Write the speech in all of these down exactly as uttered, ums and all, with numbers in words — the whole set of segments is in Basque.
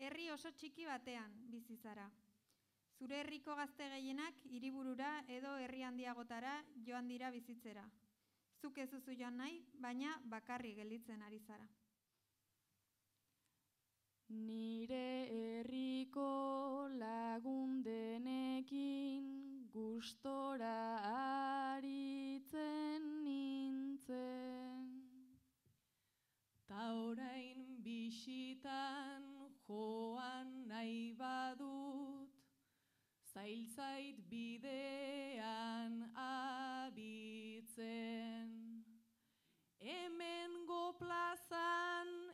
herri oso txiki batean bizi zara. Zure herriko gazte gehienak hiriburura edo herri handiagotara joan dira bizitzera. Zuk ez duzu joan nahi, baina bakarri gelditzen ari zara. Nire herriko lagundenekin gustora aritzen nintzen. Ta orain bisitan joan nahi badut, zailtzait bidean abitzen. Hemengo plazan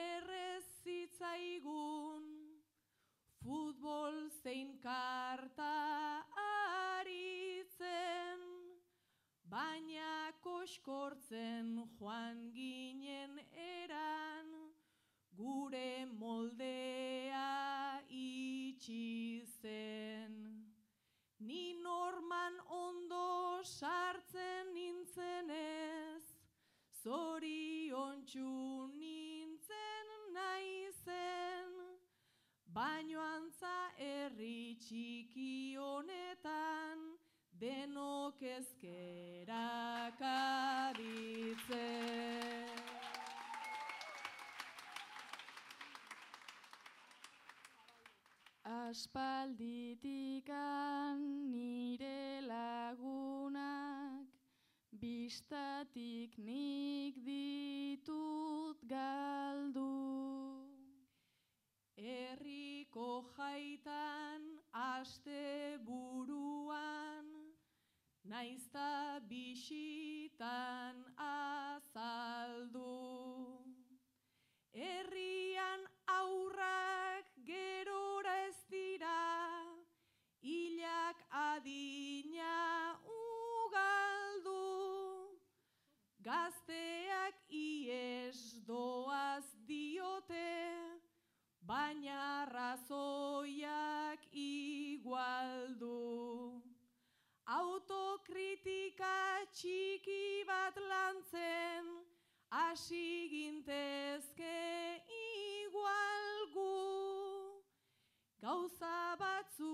errezitzaigun, futbol zein karta aritzen, baina koskortzen joan ginen eran, gure moldea itxi zen. Ni norman ondo sartzen nintzenez, zoriontsu nintzen naizen, baino antza herri txiki honetan, denok ezkerak abitzen. Aspalditikan nire lagunak, bistatik nik ditut galdu. Herriko jaitan aste buruan, naizta bisitan azaldu. Herrian aurrak gerora ez dira, hilak adina ugaldu. Gazteak ies doaz diote, baina razoiak igualdu. Autokritika txiki bat lantzen, hasi gintezke igual gu. Gauza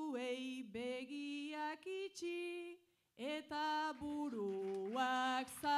batzuei begiak itxi eta buruak za